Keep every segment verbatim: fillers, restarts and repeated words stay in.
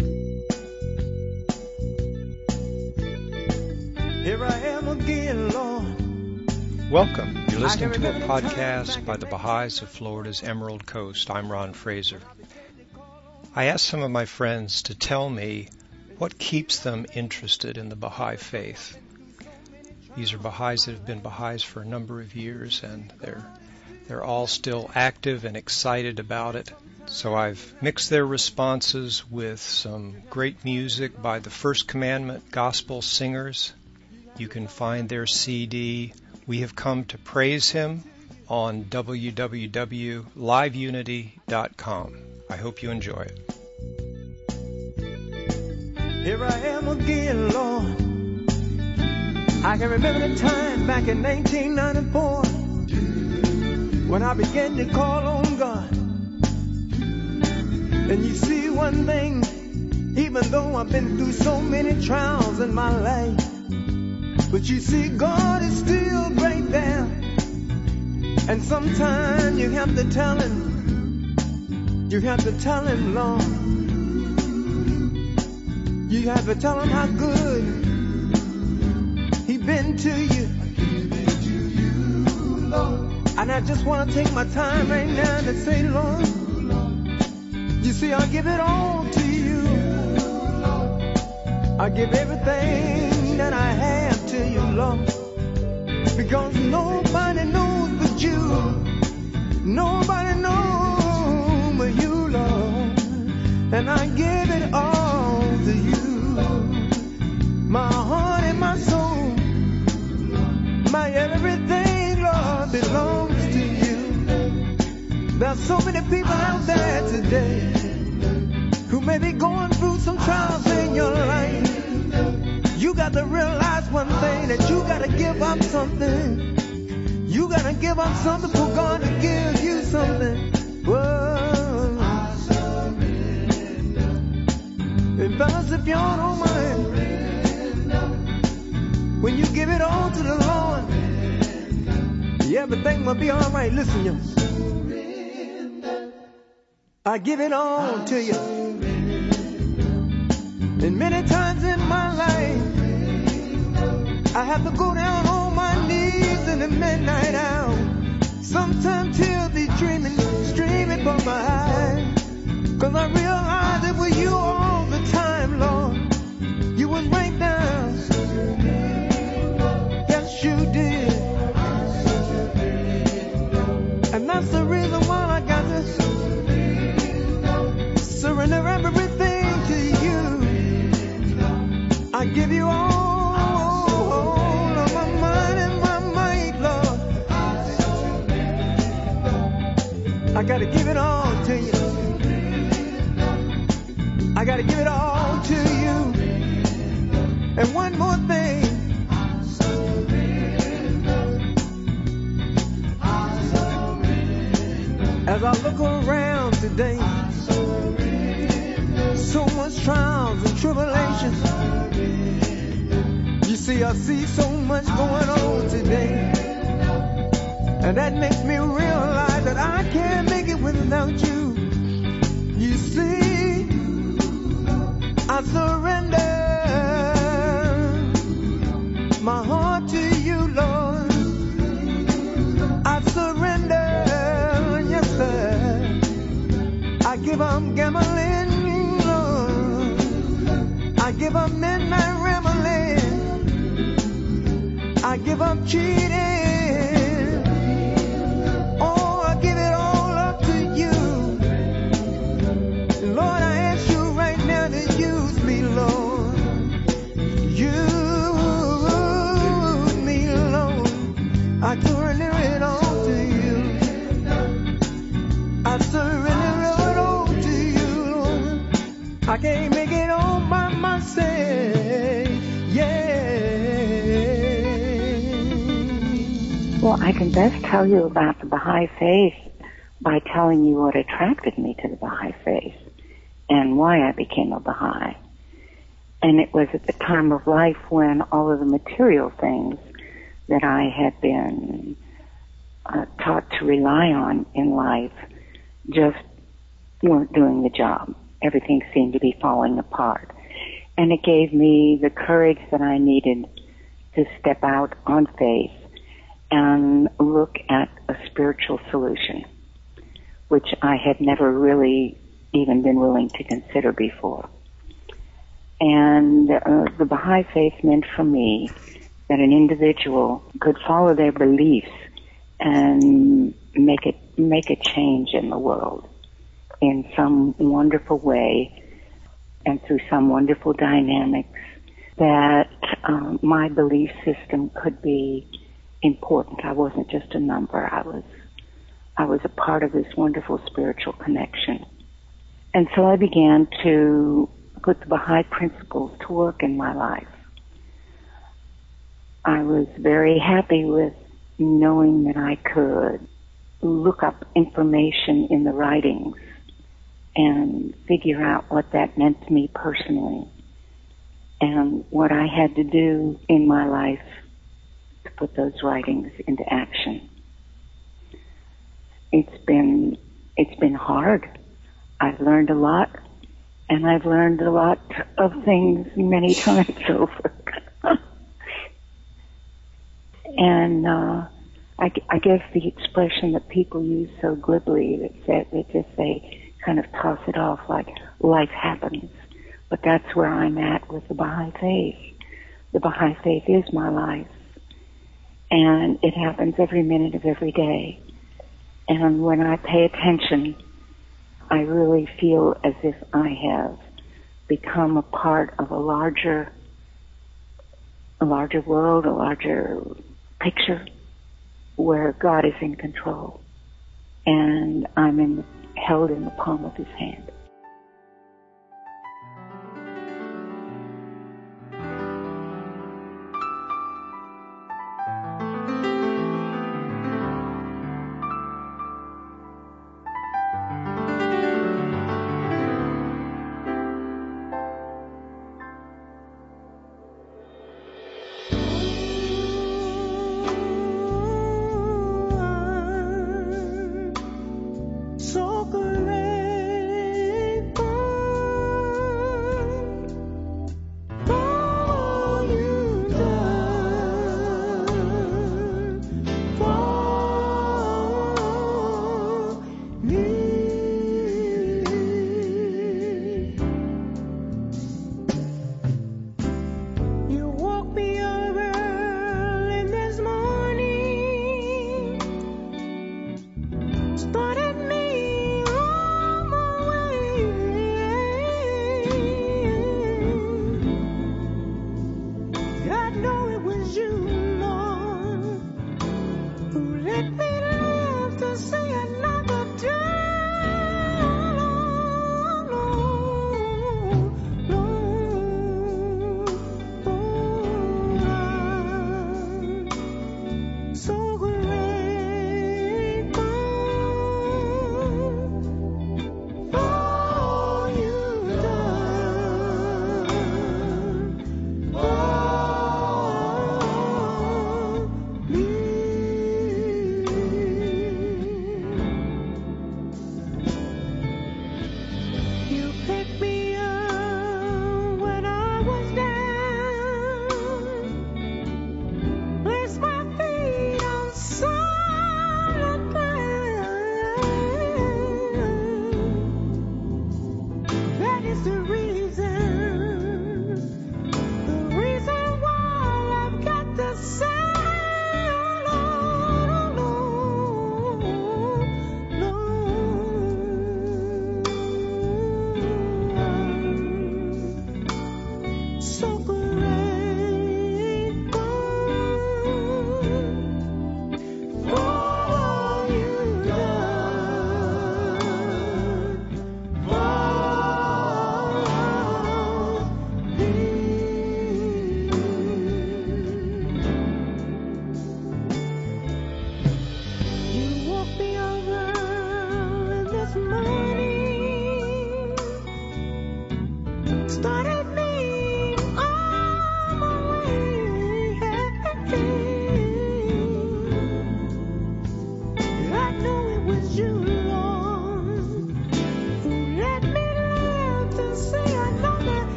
Here I am again, Lord. Welcome. You're listening to a podcast by the Baha'is of Florida's Emerald Coast. I'm Ron Fraser. I asked some of my friends to tell me what keeps them interested in the Baha'i faith. These are Baha'is that have been Baha'is for a number of years, and they're they're all still active and excited about it. So I've mixed their responses with some great music by the First Commandment Gospel Singers. You can find their C D, We Have Come to Praise Him, on w w w dot live unity dot com. I hope you enjoy it. Here I am again, Lord. I can remember the time back in nineteen ninety-four when I began to call on God. And you see one thing, even though I've been through so many trials in my life, but you see, God is still right there. And sometimes you have to tell Him, you have to tell Him, Lord. You have to tell Him how good He been to you. And I just want to take my time right now to say, Lord, you see, I give it all to you. I give everything that I have to you, Lord, because nobody knows but you. Nobody knows but you, Lord, and I give it all to you. My heart and my soul, my everything, Lord, belongs to you. There's so many people out there today who may be going through some trials in your life. You got to realize one thing, that you got to give up something. You got to give up something for God to give you something. Whoa. And fellas, if y'all don't mind, when you give it all to the Lord, yeah, everything will be all right. Listen, y'all. I give it all to you. And many times in my life, I have to go down on my knees in the midnight hour. Sometimes tears be streaming, streaming from my eyes. Cause I realize it was you all the time, Lord. You was right down. Yes, you did. And that's the reason why I got to surrender everything to you. I give you all, all of my mind and my might, Lord. I gotta give it all to you. I gotta give it all to you. And one more thing. As I look around today, so much trials and tribulations. You see, I see so much going on today, and that makes me realize that I can't make it without you. You see, I surrender my heart to you, Lord. I surrender, yes, sir. I give up gambling, Lord. I give up midnight rambling. I give up cheating. Oh, I give it all up to you. Lord, I ask you right now to use me, Lord. Use me, Lord. I surrender it all to you. I surrender it all to you, Lord. I can't make it all by myself. Yeah. Well, I can best tell you about the Baha'i faith by telling you what attracted me to the Baha'i faith and why I became a Baha'i. And it was at the time of life when all of the material things that I had been uh, taught to rely on in life just weren't doing the job. everything seemed to be falling apart. And it gave me the courage that I needed to step out on faith and look at a spiritual solution, which I had never really even been willing to consider before. And uh, the Baha'i faith meant for me that an individual could follow their beliefs and make it make a change in the world in some wonderful way and through some wonderful dynamics, that um, my belief system could be important. I wasn't just a number. I was I was a part of this wonderful spiritual connection. And so I began to put the Baha'i principles to work in my life. I was very happy with knowing that I could look up information in the writings and figure out what that meant to me personally and what I had to do in my life to put those writings into action. It's been, it's been hard. I've learned a lot, and I've learned a lot of things many times over. And uh, I, I guess the expression that people use so glibly, that said, they just say, kind of toss it off like life happens. But that's where I'm at with the Baha'i faith. The Baha'i faith is my life, and it happens every minute of every day. And when I pay attention, I really feel as if I have become a part of a larger, a larger world, a larger picture where God is in control, and I'm in, held in the palm of His hand.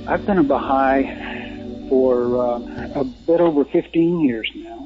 I've been a Baha'i for uh, a bit over fifteen years now,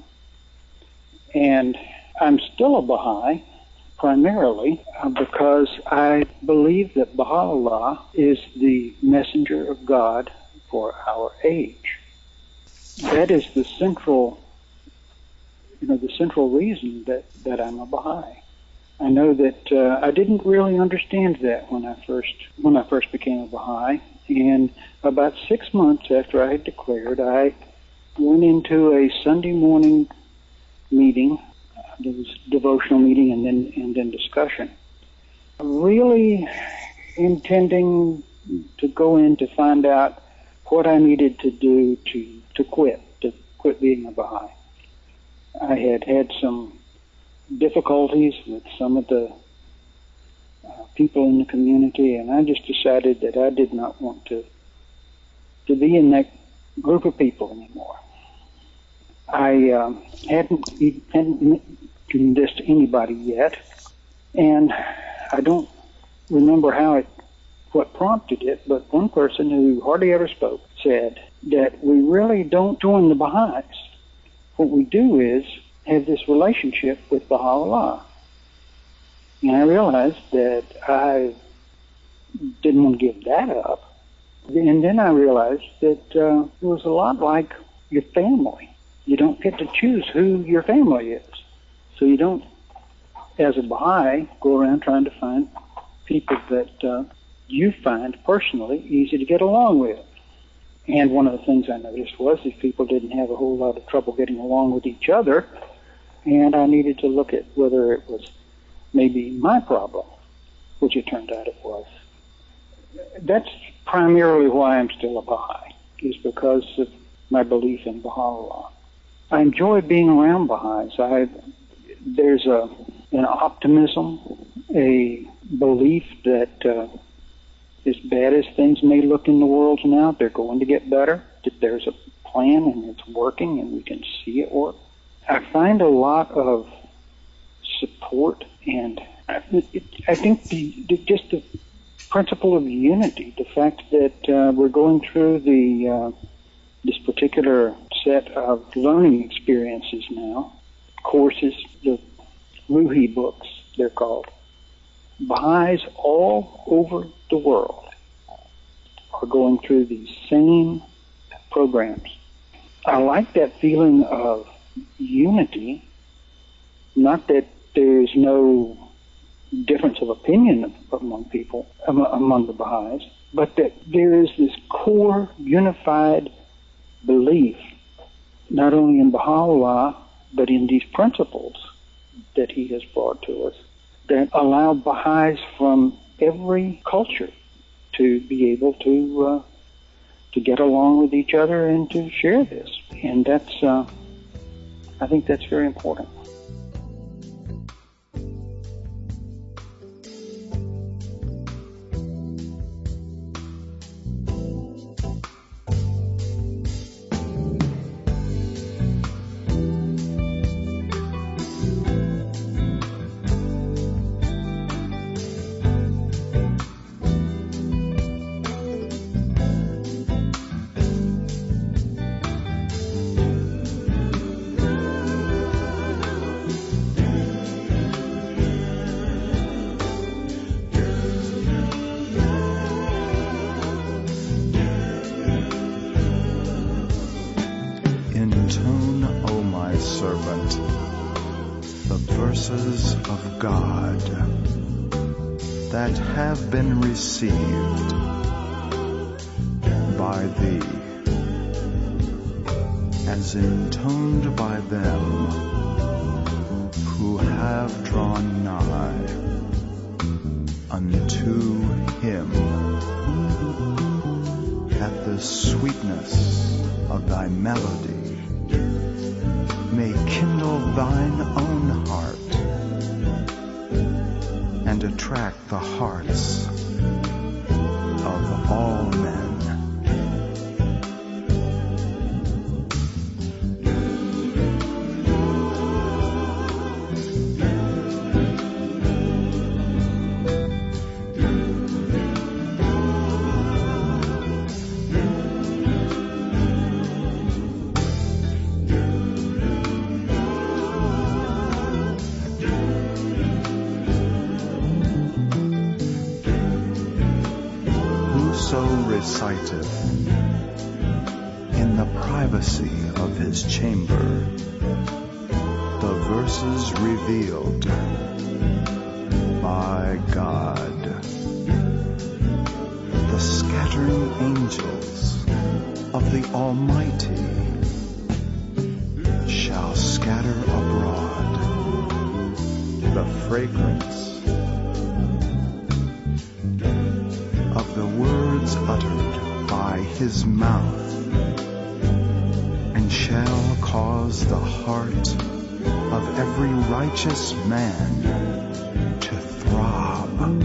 and I'm still a Baha'i primarily uh, because I believe that Baha'u'llah is the messenger of God for our age. That is the central, you know, the central reason that, that I'm a Baha'i. I know that uh, I didn't really understand that when I first when I first became a Baha'i, and about six months after I had declared, I went into a Sunday morning meeting. There was a devotional meeting and then and then discussion. Really intending to go in to find out what I needed to do to, to quit, to quit being a Baha'i. I had had some difficulties with some of the uh, people in the community, and I just decided that I did not want to to be in that group of people anymore. I um, hadn't, hadn't mentioned this to anybody yet, and I don't remember how it, what prompted it, but one person who hardly ever spoke said that we really don't join the Baha'is. What we do is have this relationship with Baha'u'llah. And I realized that I didn't want to give that up. And then I realized that uh, it was a lot like your family. You don't get to choose who your family is. So you don't, as a Baha'i, go around trying to find people that uh, you find personally easy to get along with. And one of the things I noticed was that people didn't have a whole lot of trouble getting along with each other, and I needed to look at whether it was maybe my problem, which it turned out it was. That's primarily why I'm still a Baha'i, is because of my belief in Baha'u'llah. I enjoy being around Baha'is. I, there's a, an optimism, a belief that uh, as bad as things may look in the world now, they're going to get better, that there's a plan and it's working and we can see it work. I find a lot of support, and I, it, I think the, the, just the principle of unity, the fact that uh, we're going through the uh, this particular set of learning experiences now, courses, the Ruhi books, they're called. Baha'is all over the world are going through these same programs. I like that feeling of unity, not that there's no difference of opinion among people, among the Baha'is, but that there is this core unified belief, not only in Baha'u'llah, but in these principles that he has brought to us, that allow Baha'is from every culture to be able to uh, to get along with each other and to share this. And that's, uh, I think that's very important. Of God that have been received by thee, as intoned by them who have drawn nigh unto him, that the sweetness of thy melody may kindle thine own heart and attract the hearts of all men. reciteth in the privacy of his chamber the verses revealed by God. The scattering angels of the Almighty shall scatter abroad the fragrance of the words uttered by his mouth, and shall cause the heart of every righteous man to throb.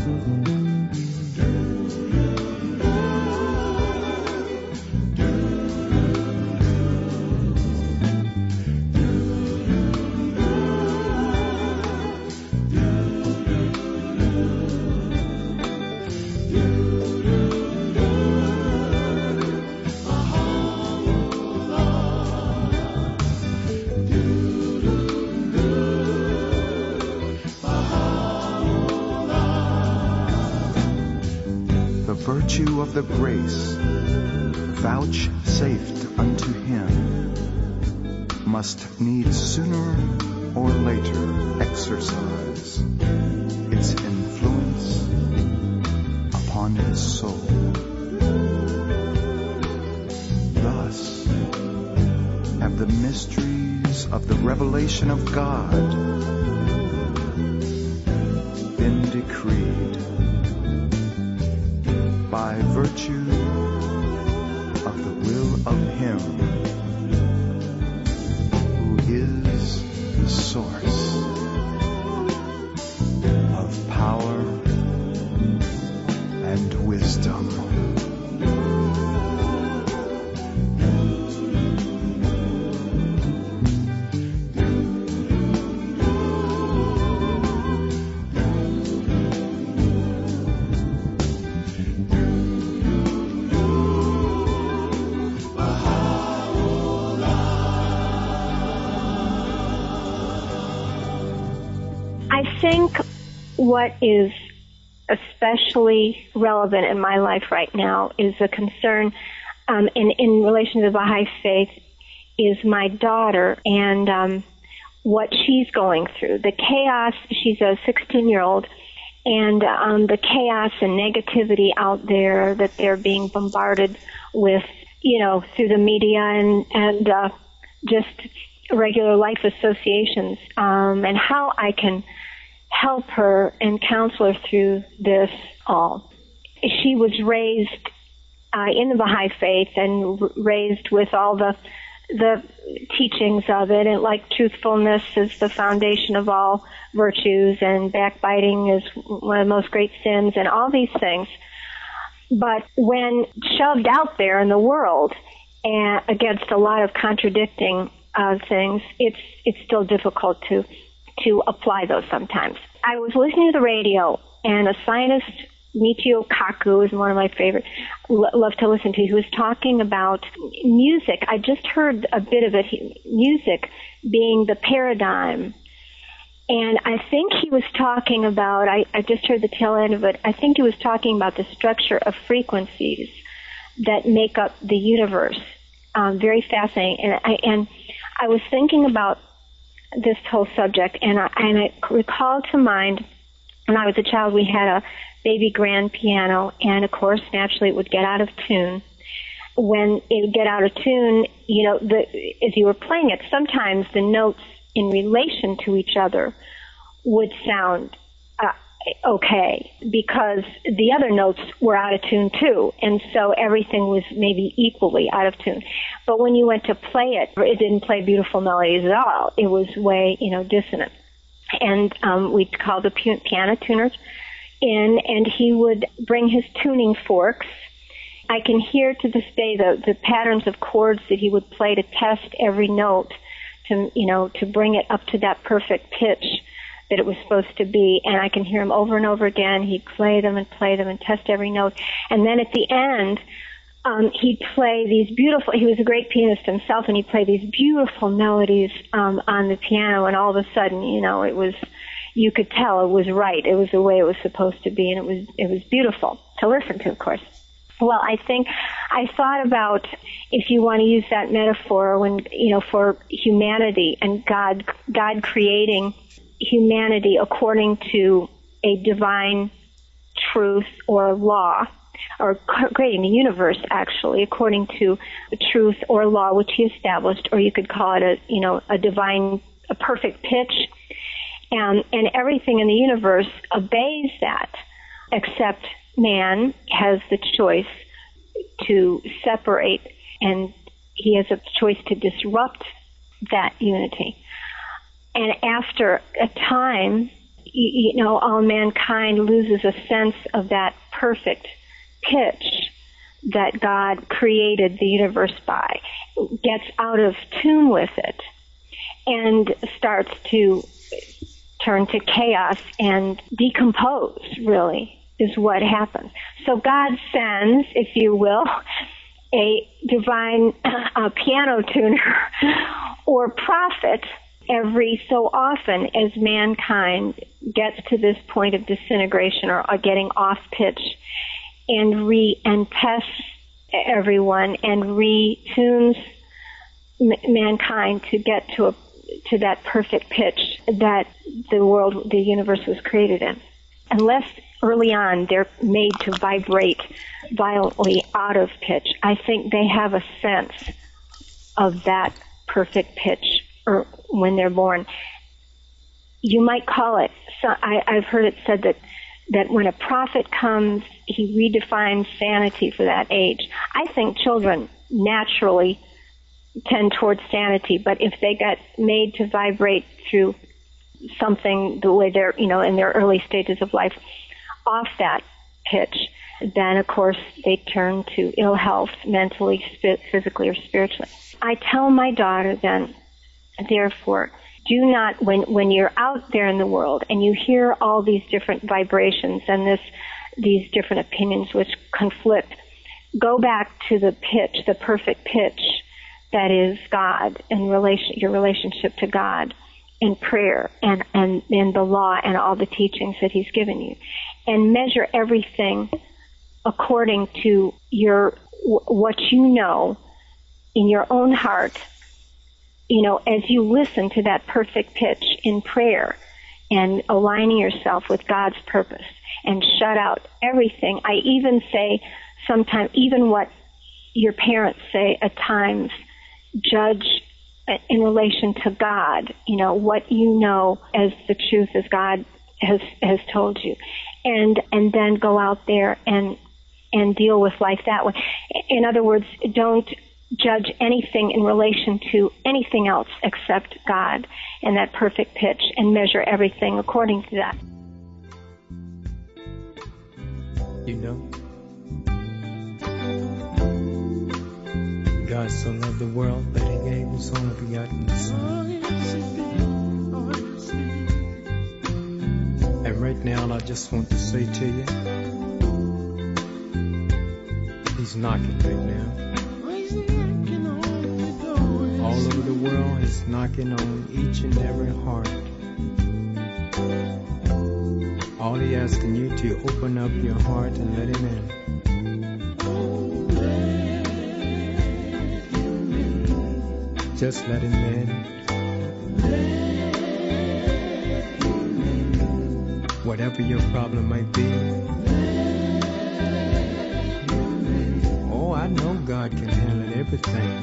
Virtue of the grace vouchsafed unto him must needs sooner or later exercise its influence upon his soul. Thus have the mysteries of the revelation of God been decreed by virtue of the will of him who is the source of power and wisdom. I think what is especially relevant in my life right now is a concern um, in, in relation to the Baha'i faith is my daughter and um, what she's going through. The chaos, she's a sixteen-year-old, and um, the chaos and negativity out there that they're being bombarded with, you know, through the media and, and uh, just regular life associations, um, and how I can help her and counsel her through this all. She was raised uh, in the Baha'i faith and r- raised with all the the teachings of it, and like truthfulness is the foundation of all virtues, and backbiting is one of the most great sins, and all these things. But when shoved out there in the world and against a lot of contradicting uh, things, it's it's still difficult to to apply those sometimes. I was listening to the radio, and a scientist, Michio Kaku, is one of my favorite, lo- love to listen to, who was talking about music. I just heard a bit of it, he, music being the paradigm. And I think he was talking about, I, I just heard the tail end of it, I think he was talking about the structure of frequencies that make up the universe. Um, very fascinating. And I, and I was thinking about this whole subject, and I, and I recalled to mind when I was a child, we had a baby grand piano, and of course, naturally, it would get out of tune. When it would get out of tune, you know, the, as you were playing it, sometimes the notes in relation to each other would sound uh, okay, because the other notes were out of tune too, and so everything was maybe equally out of tune. But when you went to play it, it didn't play beautiful melodies at all. It was way, you know, dissonant. And um, we'd call the piano tuner in, and he would bring his tuning forks. I can hear to this day the, the patterns of chords that he would play to test every note, to, you know, to bring it up to that perfect pitch that it was supposed to be. And I can hear him over and over again. He'd play them and play them and test every note. And then at the end, um, he'd play these beautiful, he was a great pianist himself, and he'd play these beautiful melodies um, on the piano, and all of a sudden, you know, it was, you could tell it was right. It was the way it was supposed to be, and it was, it was beautiful to listen to, of course. Well, I think I thought about, if you want to use that metaphor, when, you know, for humanity and God, God creating humanity according to a divine truth or law, or creating the universe actually according to a truth or law which he established, or you could call it a, you know, a divine, a perfect pitch, and and everything in the universe obeys that, except man has the choice to separate, and he has a choice to disrupt that unity. And after a time, you, you know, all mankind loses a sense of that perfect pitch that God created the universe by, gets out of tune with it, and starts to turn to chaos and decompose, really, is what happens. So God sends, if you will, a divine uh, piano tuner or prophet every so often as mankind gets to this point of disintegration, or, or getting off pitch, and re and tests everyone and retunes m- mankind to get to a to that perfect pitch that the world, the universe was created in. Unless early on they're made to vibrate violently out of pitch, I think they have a sense of that perfect pitch, or when they're born. You might call it, so I, I've heard it said that that when a prophet comes, he redefines sanity for that age. I think children naturally tend towards sanity, but if they get made to vibrate through something the way they're, you know, in their early stages of life, off that pitch, then of course they turn to ill health, mentally, physically, or spiritually. I tell my daughter then, therefore, do not, when when you're out there in the world and you hear all these different vibrations and this these different opinions which conflict, go back to the pitch, the perfect pitch that is God, and relation, your relationship to God, and prayer, and, and, and the law, and all the teachings that he's given you. And measure everything according to your what you know in your own heart, you know, as you listen to that perfect pitch in prayer and aligning yourself with God's purpose, and shut out everything. I even say sometimes, even what your parents say at times, judge in relation to God, you know, what you know as the truth as God has has told you. And and then go out there and and deal with life that way. In other words, don't judge anything in relation to anything else except God and that perfect pitch, and measure everything according to that. You know, God so loved the world that he gave his only begotten Son. And right now I just want to say to you, he's knocking right now. All over the world, he's knocking on each and every heart. All he asking you to open up your heart and let him in. Just let him in. Whatever your problem might be. Oh, I know God can handle everything.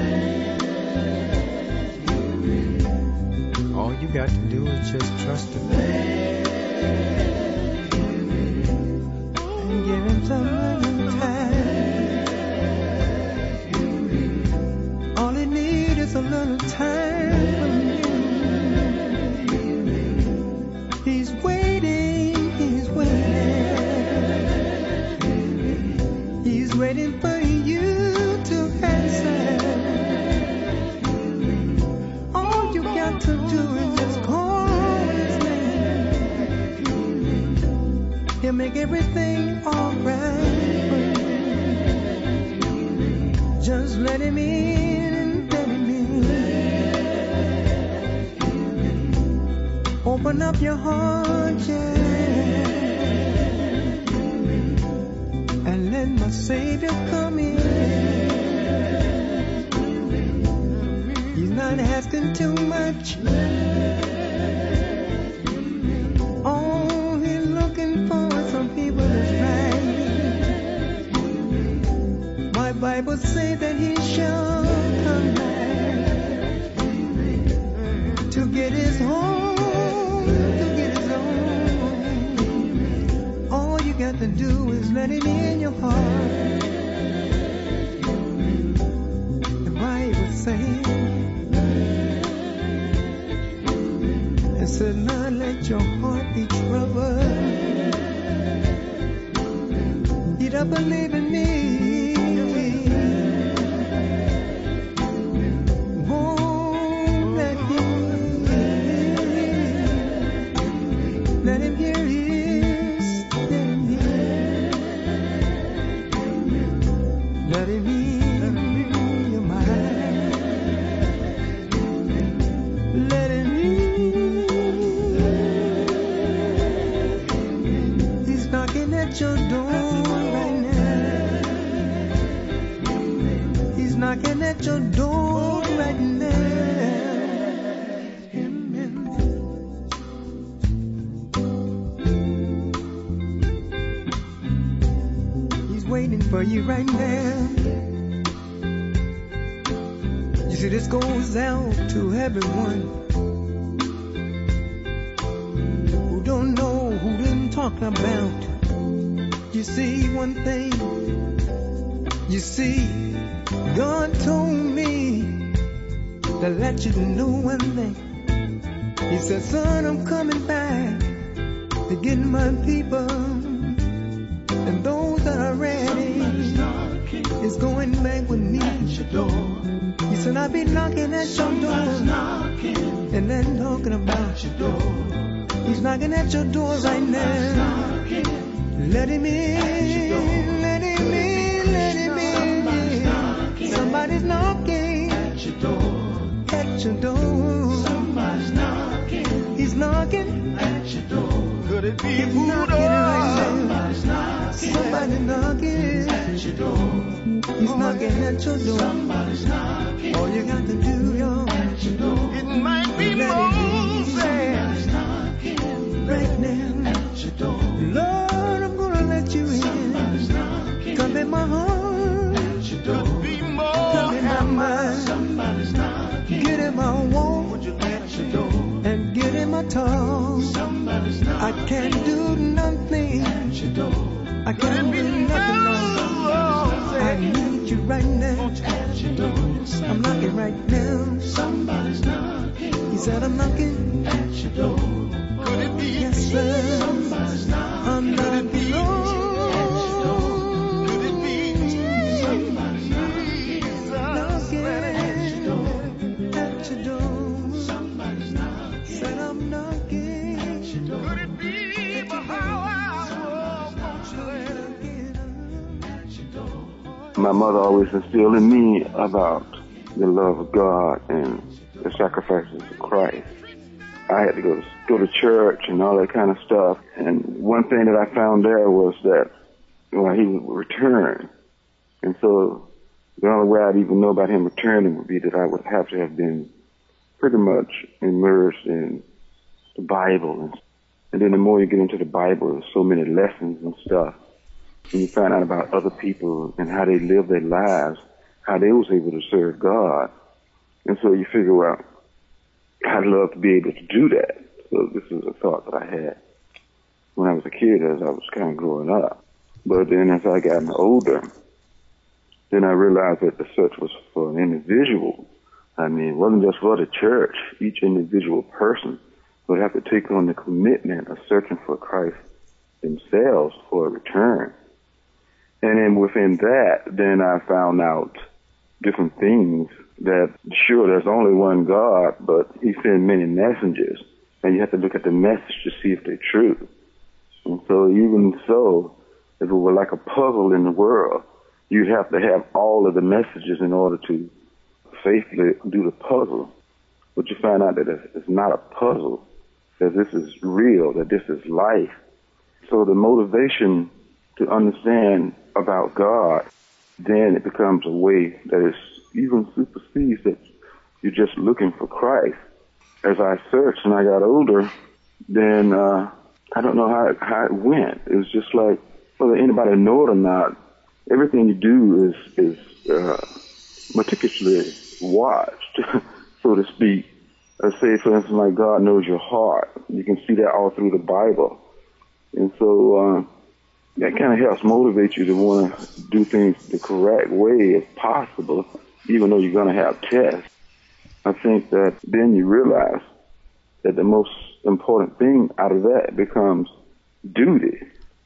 All you got to do is just trust him. And give him some little time. All he needs is a little time from you. He's waiting, he's waiting. He's waiting for you to answer. All you got to do is just call his name. He'll make everything alright. Just let him in, let him in. Open up your heart, yeah, and let when my Savior come in. He's not asking too much. All he's looking for is some people that's right. My Bible say that he shall come back to get his home, to get his own. All you got to do is let him in your heart. The Bible says, it said, now let your heart be troubled. You don't believe in me. Won't let him in. Let him hear his, let him hear. Let him in your mind. Let him in. He's knocking at your door right now. He's knocking at your door right now. He's waiting for you right now. You see, this goes out to everyone who don't know who them talking about. You see one thing, you see, God told me to let you know one thing. He said, son, I'm coming back to get my people, and those that are ready is going back with me. He said, I'll be knocking at your door, and then talking about your door. He's knocking at your door right now. Let him in, let him in, let him in. Somebody's knocking at your door, at your door. Somebody's knocking. He's knocking at your door. Could it be He's knocking right now? Somebody's knocking. Somebody's knocking at your door. He's knocking at your door. Somebody's knocking. All you got to do, y'all, at your door. It might be Moses. Somebody's knocking right now at your door. Lord, I'm gonna let you in. Come in my heart. At your door. Could be more. Come in my mind. Somebody's knocking. Get in my walk. Would you let your door? And get in my talk. Somebody's knocking. I can't do nothing. At your door. I can't do nothing wrong. I need you right now. At your door. I'm knocking right now. Somebody's knocking. He said I'm knocking at your door. Could it be? Yes, sir. Somebody's knocking. I'm knocking. Could it be? Somebody's knocking. Knocking at your door. At your door. Somebody's knocking. Said I'm knocking at your door. Could it be? But how I won't you let at your door. My mother always instilled in me about the love of God and the sacrifices of Christ. I had to go to, go to church and all that kind of stuff. And one thing that I found there was that, well, he would return. And so the only way I'd even know about him returning would be that I would have to have been pretty much immersed in the Bible. And, and then the more you get into the Bible, there's so many lessons and stuff. And you find out about other people and how they live their lives, how they was able to serve God. And so you figure, well, I'd love to be able to do that. So this is a thought that I had when I was a kid as I was kind of growing up. But then as I got older, then I realized that the search was for an individual. I mean, it wasn't just for the church. Each individual person would have to take on the commitment of searching for Christ themselves for a return. And then within that, then I found out different things that, sure, there's only one God, but he sent many messengers, and you have to look at the message to see if they're true. And so even so, if it were like a puzzle in the world, you'd have to have all of the messages in order to faithfully do the puzzle. But you find out that it's not a puzzle, that this is real, that this is life. So the motivation to understand about God, then it becomes a way that is even supersedes that you're just looking for Christ. As I searched and I got older, then uh, I don't know how it, how it went. It was just like, whether anybody know it or not, everything you do is is uh, meticulously watched, so to speak. Let's say, for instance, like God knows your heart. You can see that all through the Bible. And so uh, that kind of helps motivate you to want to do things the correct way if possible, even though you're going to have tests. I think that then you realize that the most important thing out of that becomes duty.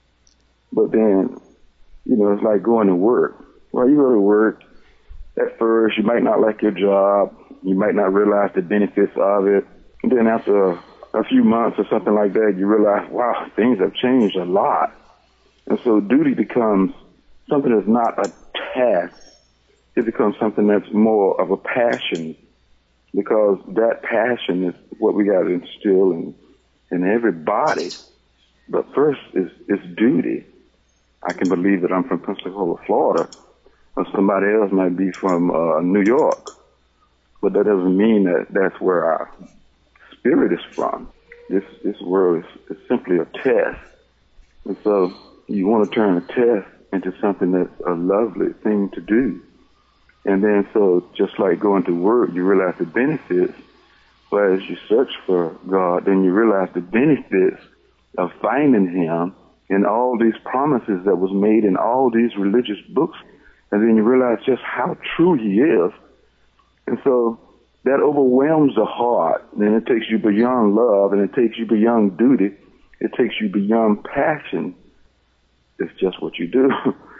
But then, you know, it's like going to work. Well, you go to work, at first you might not like your job, you might not realize the benefits of it. And then after a, a few months or something like that, you realize, wow, things have changed a lot. And so duty becomes something that's not a task. It becomes something that's more of a passion, because that passion is what we got to instill in, in everybody. But first is, is duty. I can believe that I'm from Pensacola, Florida, or somebody else might be from uh, New York. But that doesn't mean that that's where our spirit is from. This this world is, is simply a test. And so you want to turn a test into something that's a lovely thing to do. And then so just like going to work, you realize the benefits. But as you search for God, then you realize the benefits of finding Him and all these promises that was made in all these religious books. And then you realize just how true He is. And so that overwhelms the heart. Then it takes you beyond love, and it takes you beyond duty. It takes you beyond passion. It's just what you do.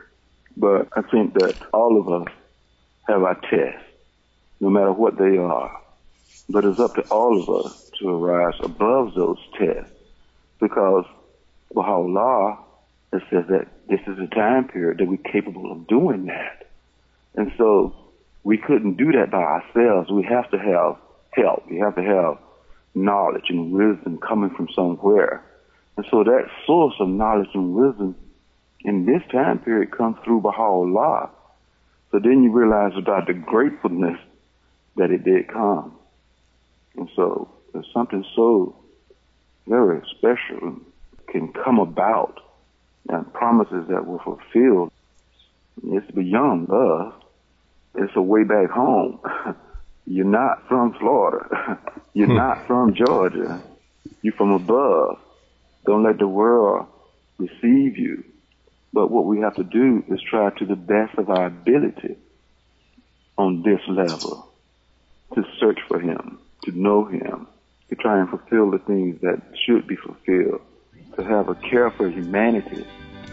But I think that all of us have our tests, no matter what they are. But it's up to all of us to arise above those tests, because Baha'u'llah, it says that this is a time period that we're capable of doing that. And so we couldn't do that by ourselves. We have to have help. We have to have knowledge and wisdom coming from somewhere. And so that source of knowledge and wisdom in this time period comes through Baha'u'llah. So then you realize about the gratefulness that it did come. And so there's something so very special can come about, and promises that were fulfilled. It's beyond us. It's a way back home. You're not from Florida. You're hmm. not from Georgia. You're from above. Don't let the world deceive you. But what we have to do is try to the best of our ability on this level to search for Him, to know Him, to try and fulfill the things that should be fulfilled, to have a care for humanity.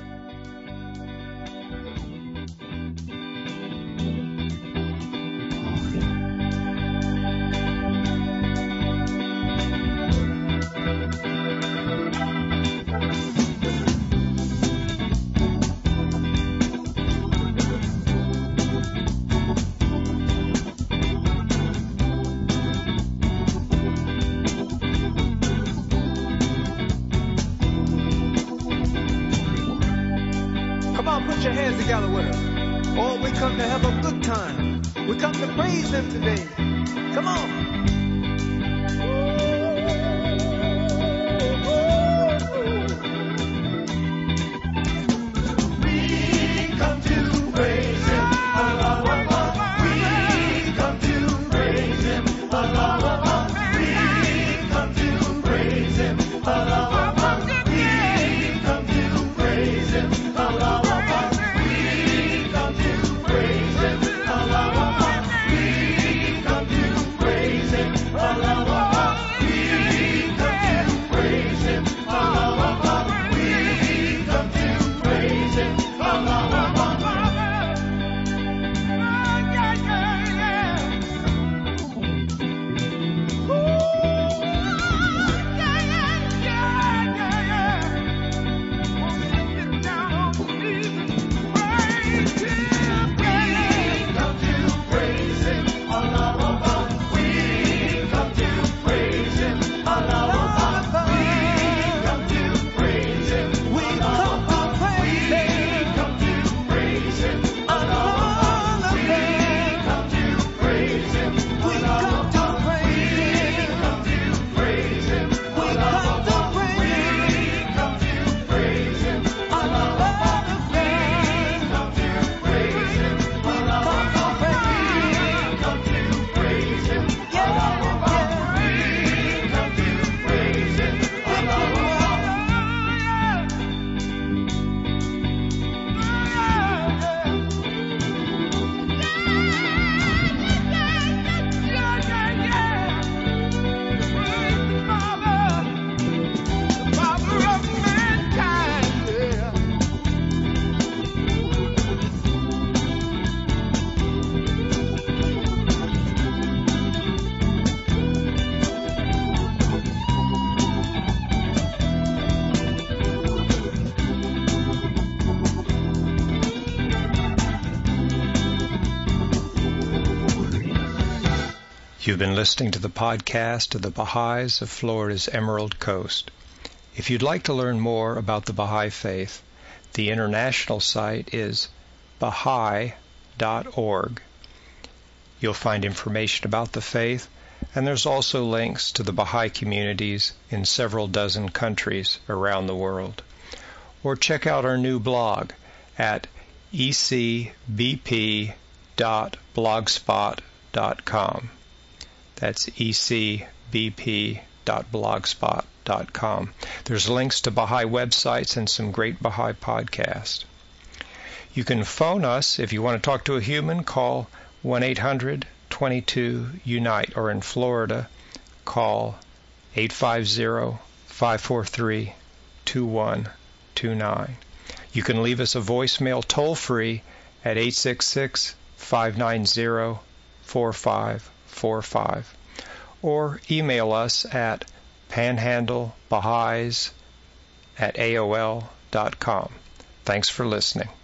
Put your hands together with us. Oh, we come to have a good time. We come to praise Him today. Come on. We come to praise Him. Allah, Allah. We come to praise Him. Allah, Allah. We come to praise Him. Allah, Allah. We come to praise Him. Allah, Allah. Praise Him. You've been listening to the podcast of the Baha'is of Florida's Emerald Coast. If you'd like to learn more about the Baha'i Faith, the international site is baha'i dot org. You'll find information about the faith, and there's also links to the Baha'i communities in several dozen countries around the world. Or check out our new blog at e c b p dot blogspot dot com. That's e c b p dot blogspot dot com. There's links to Baha'i websites and some great Baha'i podcasts. You can phone us if you want to talk to a human. Call one eight hundred twenty-two unite, or in Florida, call eight five zero, five four three, two one two nine. You can leave us a voicemail toll-free at eight six six, five nine zero, four five four five, or email us at panhandlebahais at A O L dot com. Thanks for listening.